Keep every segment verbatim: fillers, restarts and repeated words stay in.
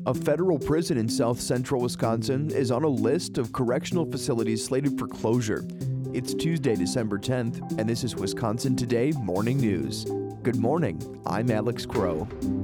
A federal prison in south central Wisconsin is on a list of correctional facilities slated for closure. It's Tuesday, December tenth, and this is Wisconsin Today Morning News. Good morning, I'm Alex Crow.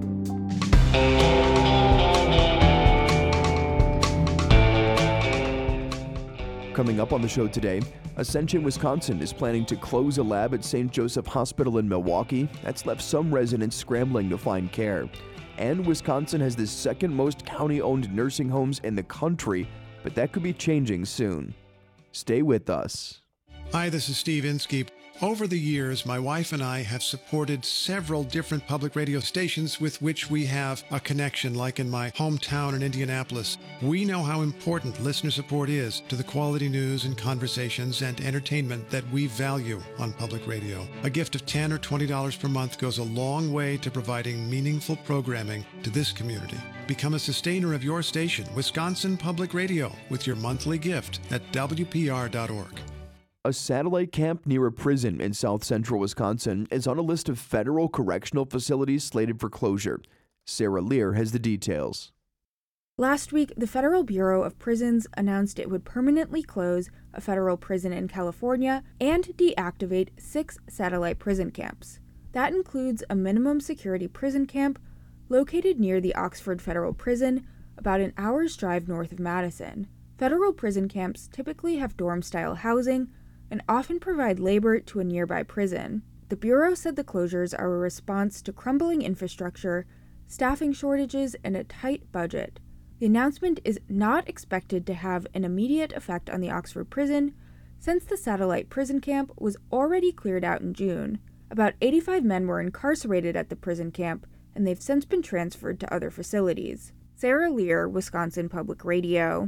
Coming up on the show today, Ascension, Wisconsin is planning to close a lab at Saint Joseph Hospital in Milwaukee that's left some residents scrambling to find care. And Wisconsin has the second most county-owned nursing homes in the country, but that could be changing soon. Stay with us. Hi, this is Steve Inskeep. Over the years, my wife and I have supported several different public radio stations with which we have a connection, like in my hometown in Indianapolis. We know how important listener support is to the quality news and conversations and entertainment that we value on public radio. A gift of ten dollars or twenty dollars per month goes a long way to providing meaningful programming to this community. Become a sustainer of your station, Wisconsin Public Radio, with your monthly gift at W P R dot org. A satellite camp near a prison in south central Wisconsin is on a list of federal correctional facilities slated for closure. Sarah Lear has the details. Last week, the Federal Bureau of Prisons announced it would permanently close a federal prison in California and deactivate six satellite prison camps. That includes a minimum security prison camp located near the Oxford Federal Prison, about an hour's drive north of Madison. Federal prison camps typically have dorm-style housing and often provide labor to a nearby prison. The Bureau said the closures are a response to crumbling infrastructure, staffing shortages, and a tight budget. The announcement is not expected to have an immediate effect on the Oxford prison, since the satellite prison camp was already cleared out in June. About eighty-five men were incarcerated at the prison camp, and they've since been transferred to other facilities. Sarah Lear, Wisconsin Public Radio.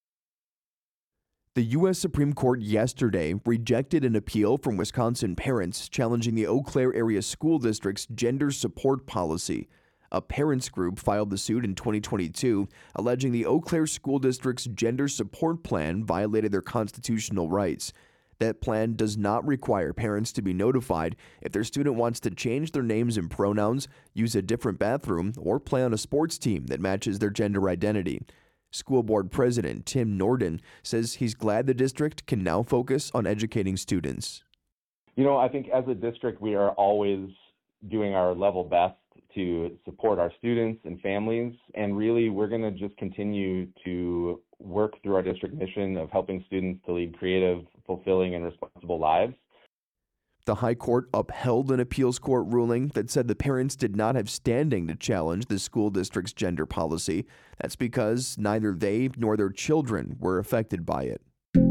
The U S Supreme Court yesterday rejected an appeal from Wisconsin parents challenging the Eau Claire Area School District's gender support policy. A parents group filed the suit in twenty twenty-two, alleging the Eau Claire School District's gender support plan violated their constitutional rights. That plan does not require parents to be notified if their student wants to change their names and pronouns, use a different bathroom, or play on a sports team that matches their gender identity. School Board President Tim Norden says he's glad the district can now focus on educating students. You know, I think as a district, we are always doing our level best to support our students and families. And really, we're going to just continue to work through our district mission of helping students to lead creative, fulfilling, and responsible lives. The High Court upheld an appeals court ruling that said the parents did not have standing to challenge the school district's gender policy. That's because neither they nor their children were affected by it.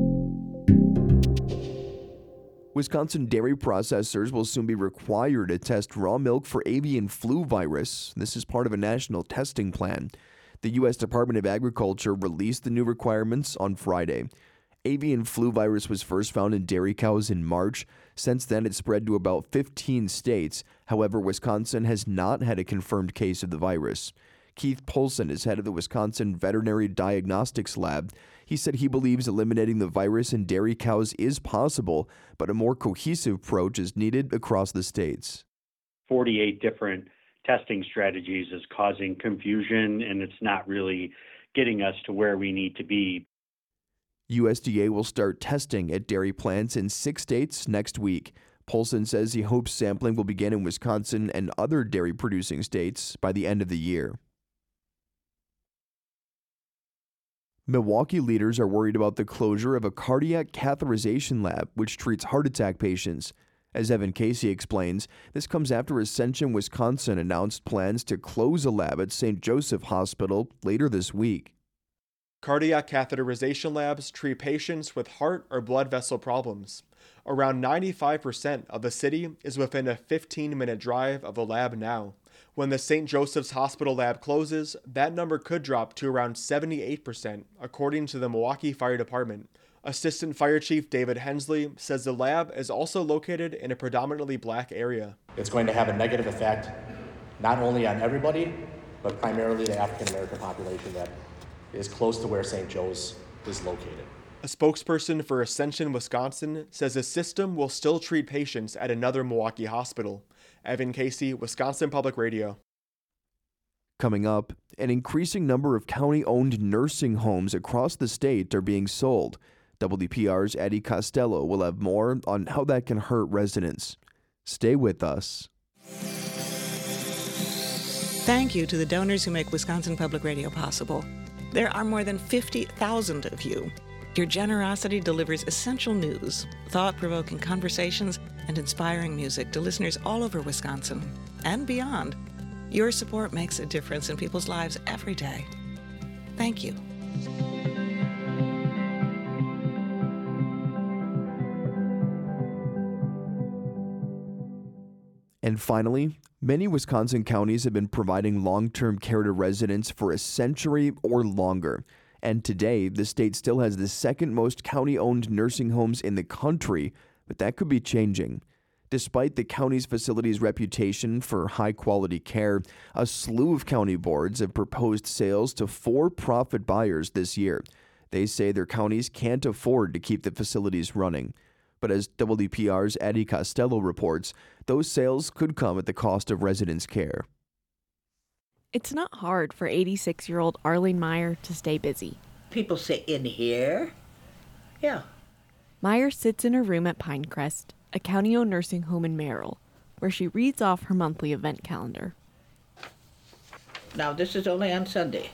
Wisconsin dairy processors will soon be required to test raw milk for avian flu virus. This is part of a national testing plan. The U S Department of Agriculture released the new requirements on Friday. Avian flu virus was first found in dairy cows in March. Since then, it spread to about fifteen states. However, Wisconsin has not had a confirmed case of the virus. Keith Polson is head of the Wisconsin Veterinary Diagnostics Lab. He said he believes eliminating the virus in dairy cows is possible, but a more cohesive approach is needed across the states. forty-eight different testing strategies is causing confusion, and it's not really getting us to where we need to be. U S D A will start testing at dairy plants in six states next week. Polson says he hopes sampling will begin in Wisconsin and other dairy-producing states by the end of the year. Milwaukee leaders are worried about the closure of a cardiac catheterization lab which treats heart attack patients. As Evan Casey explains, this comes after Ascension, Wisconsin announced plans to close a lab at Saint Joseph Hospital later this week. Cardiac catheterization labs treat patients with heart or blood vessel problems. Around ninety-five percent of the city is within a fifteen-minute drive of the lab now. When the Saint Joseph's Hospital lab closes, that number could drop to around seventy-eight percent, according to the Milwaukee Fire Department. Assistant Fire Chief David Hensley says the lab is also located in a predominantly black area. It's going to have a negative effect not only on everybody, but primarily the African American population that is close to where Saint Joe's is located. A spokesperson for Ascension, Wisconsin, says the system will still treat patients at another Milwaukee hospital. Evan Casey, Wisconsin Public Radio. Coming up, an increasing number of county-owned nursing homes across the state are being sold. W D P R's Eddie Costello will have more on how that can hurt residents. Stay with us. Thank you to the donors who make Wisconsin Public Radio possible. There are more than fifty thousand of you. Your generosity delivers essential news, thought-provoking conversations, and inspiring music to listeners all over Wisconsin and beyond. Your support makes a difference in people's lives every day. Thank you. And finally, many Wisconsin counties have been providing long-term care to residents for a century or longer. And today, the state still has the second most county-owned nursing homes in the country, but that could be changing. Despite the county's facility's reputation for high-quality care, a slew of county boards have proposed sales to for-profit buyers this year. They say their counties can't afford to keep the facilities running. But as W D P R's Eddie Costello reports, those sales could come at the cost of residents' care. It's not hard for eighty-six-year-old Arlene Meyer to stay busy. People say, in here? Yeah. Meyer sits in her room at Pinecrest, a county-owned nursing home in Merrill, where she reads off her monthly event calendar. Now, this is only on Sunday.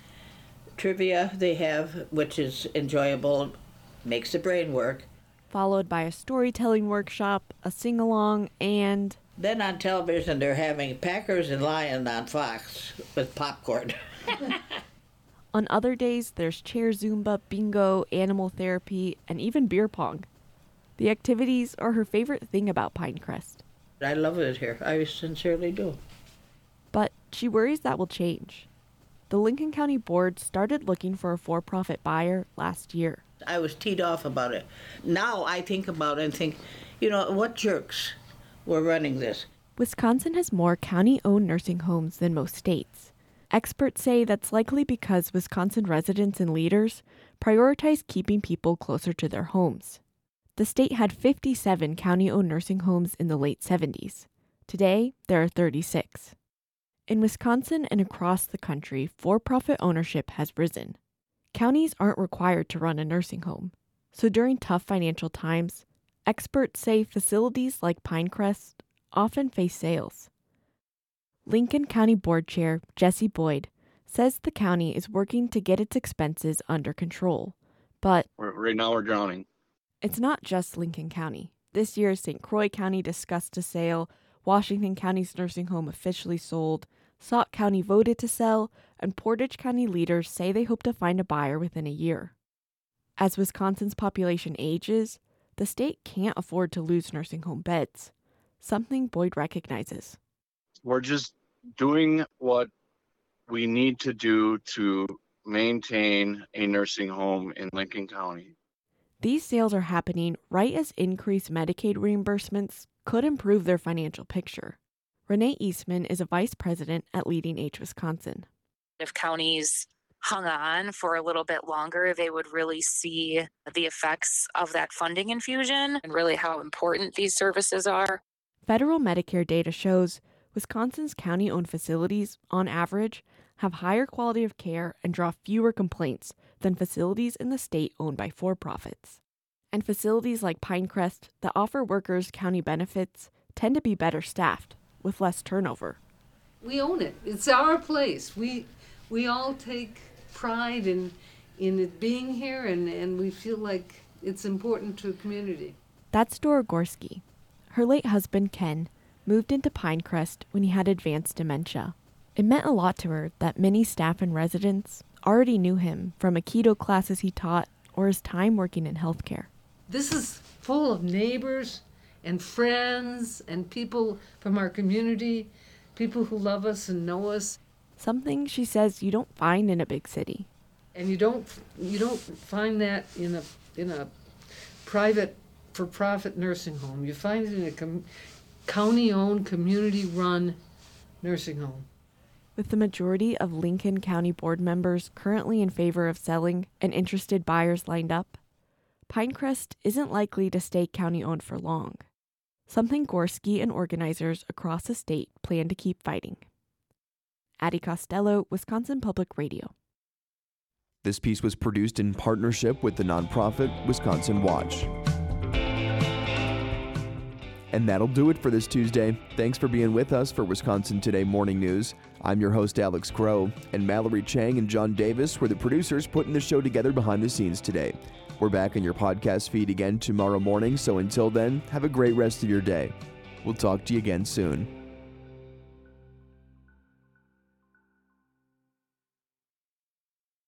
Trivia they have, which is enjoyable, makes the brain work. Followed by a storytelling workshop, a sing-along, and... Then on television, they're having Packers and Lions on Fox with popcorn. On other days, there's chair Zumba, bingo, animal therapy, and even beer pong. The activities are her favorite thing about Pinecrest. I love it here. I sincerely do. But she worries that will change. The Lincoln County Board started looking for a for-profit buyer last year. I was teed off about it. Now I think about it and think, you know, what jerks were running this? Wisconsin has more county-owned nursing homes than most states. Experts say that's likely because Wisconsin residents and leaders prioritize keeping people closer to their homes. The state had fifty-seven county-owned nursing homes in the late seventies. Today, there are thirty-six. In Wisconsin and across the country, for-profit ownership has risen. Counties aren't required to run a nursing home, so during tough financial times, experts say facilities like Pinecrest often face sales. Lincoln County Board Chair Jesse Boyd says the county is working to get its expenses under control, but right now we're drowning. It's not just Lincoln County. This year, Saint Croix County discussed a sale, Washington County's nursing home officially sold, Sauk County voted to sell, and Portage County leaders say they hope to find a buyer within a year. As Wisconsin's population ages, the state can't afford to lose nursing home beds, something Boyd recognizes. We're just doing what we need to do to maintain a nursing home in Lincoln County. These sales are happening right as increased Medicaid reimbursements could improve their financial picture. Renee Eastman is a vice president at Leading Age Wisconsin. If counties hung on for a little bit longer, they would really see the effects of that funding infusion and really how important these services are. Federal Medicare data shows Wisconsin's county-owned facilities, on average, have higher quality of care and draw fewer complaints than facilities in the state owned by for-profits. And facilities like Pinecrest that offer workers county benefits tend to be better staffed, with less turnover. We own it. It's our place. We we all take pride in in it being here, and, and we feel like it's important to the community. That's Dora Gorski. Her late husband, Ken, moved into Pinecrest when he had advanced dementia. It meant a lot to her that many staff and residents already knew him from Aikido classes he taught or his time working in healthcare. This is full of neighbors and friends and people from our community, people who love us and know us. Something she says you don't find in a big city. And you don't you don't find that in a in a private for-profit nursing home. You find it in a com- county-owned, community-run nursing home. With the majority of Lincoln County board members currently in favor of selling and interested buyers lined up, Pinecrest isn't likely to stay county-owned for long. Something Gorski and organizers across the state plan to keep fighting. Addie Costello, Wisconsin Public Radio. This piece was produced in partnership with the nonprofit Wisconsin Watch. And that'll do it for this Tuesday. Thanks for being with us for Wisconsin Today Morning News. I'm your host, Alex Crow, and Mallory Chang and John Davis were the producers putting the show together behind the scenes today. We're back in your podcast feed again tomorrow morning, so until then, have a great rest of your day. We'll talk to you again soon.